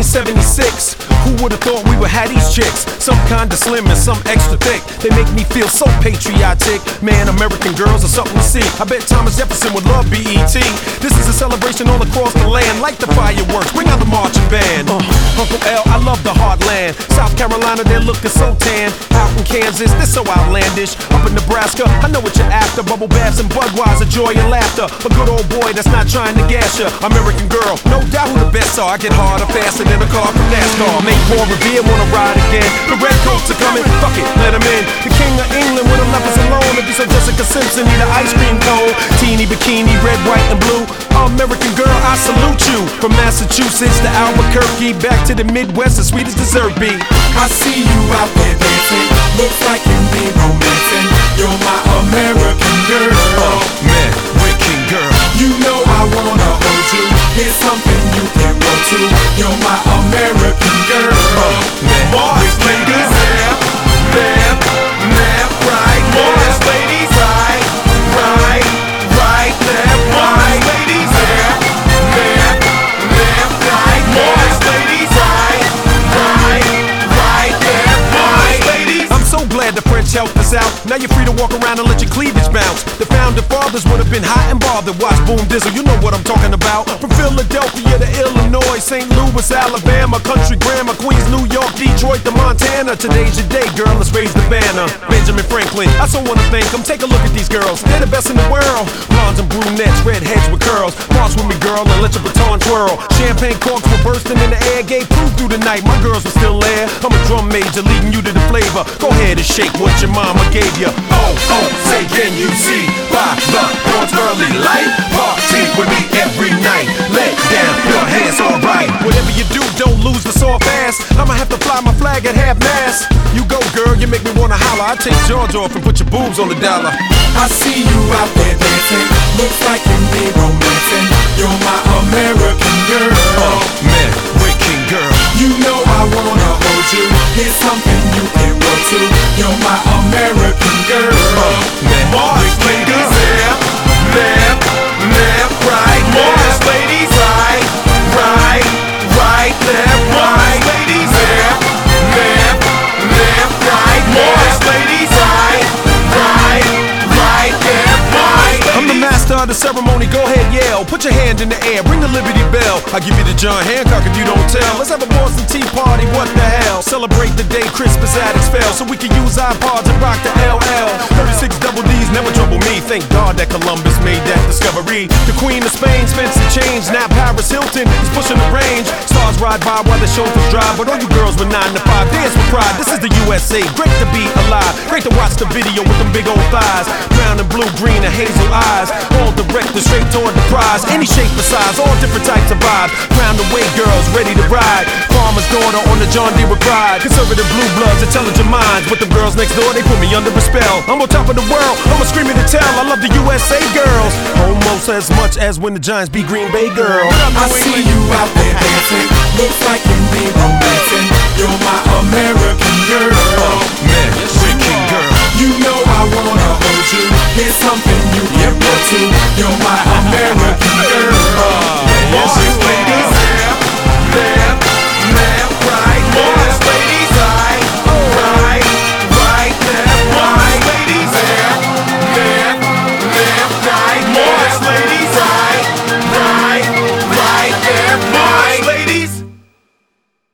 76. Who would've thought we would have these chicks? Some kinda slim and some extra thick. They make me feel so patriotic. Man, American girls are something to see. I bet Thomas Jefferson would love BET. This is a celebration all across the land. Like the fireworks, bring out the marching band. Uncle L, I love the heartland. South Carolina, they're looking so tan. Out in Kansas, they're so outlandish. Up in Nebraska, I know what you're after. Bubble baths and Budweiser, joy and laughter. A good old boy that's not trying to gas ya. American girl, no doubt who the best are. I get harder, faster than a car from NASCAR. Make Paul Revere wanna ride again. The redcoats are coming, fuck it, let them in. The king of England with 'em lovers alone. If you so Jessica Simpson, need an ice cream cone. Teeny bikini, red, white, and blue. American girl, I salute you. From Massachusetts to Albuquerque, back to the Midwest, as sweet as dessert be. I see you out there dancing, looks like you need romancing. You're my American girl. American girl. You know I wanna hold you. Here's something you can roll to. You're my American girl. Boys, ladies, left, right. Boys, ladies, right, left, right. Ladies, left, right. Boys, ladies, right, left, right. Ladies. I'm so glad the French helped us out. Now you're free to walk around and let your cleavage bounce. The founding fathers would have been hot and bothered. Watch Boom Dizzle, you know what I'm talking about. From Philadelphia to Illinois, St. Louis, Alabama, country grammar, Queens, New York, Detroit to Montana. Today's your day, girl, let's raise the banner. Benjamin Franklin, I so wanna thank him. Take a look at these girls, they're the best in the world. Blondes and brunettes, redheads with curls. March with me, girl, and let your baton twirl. Champagne corks were bursting in the air, gave proof through the night. My girls were still there. I'm a drum major, leading you to the flavor. Go ahead and shake what your mama gave you. Oh, say can you see by the dawn's early light? Party with me every night. Let down your hands, alright. Whatever you do, don't lose the soft ass. I'ma have to fly my flag at half mast. You go, girl, you make me wanna holler. I take George off and put your boobs on the dollar. I see you out there dancing, looks like you need romancing. You're my American girl. American girl. You know I wanna hold you. Here's something you can roll to. You're my American girl. Boys, ladies, left, right. Boys, ladies, right, left, right. Ladies, left, right. Boys, ladies, right, left, right. I'm the master of the ceremony, go ahead, yell. Put your hand in the air, ring the Liberty Bell. I give you the John Hancock if you don't tell. Let's have a Boston Tea Party, what the hell? Celebrate the day Crispus Attucks fell, so we can use iPods and rock the LL. 36 double D's never trouble me. Thank God that Columbus made that discovery. The Queen of Spain spent some change, now Paris Hilton is pushing the range. Stars ride by while the chauffeurs drive, but all you girls with 9 to 5 dance with pride. This is the USA, great to be alive. Great to watch the video with them big old thighs. Brown and blue, green and hazel eyes. All directed straight toward the prize. Any shape or size, all different types of vibes. Round the way, girls ready to ride. Farmer's daughter on the John Deere with pride. Conservative blue bloods, intelligent minds. But the girls next door, they put me under a spell. I'm on top of the world, I'm a screaming to tell. I love the USA girls, almost as much as when the Giants beat Green Bay, girl. I see you out there dancing, looks like you need romancing. You're my American girl. American girl. You know I wanna hold you. Here's something you can roll to. You're my American girl.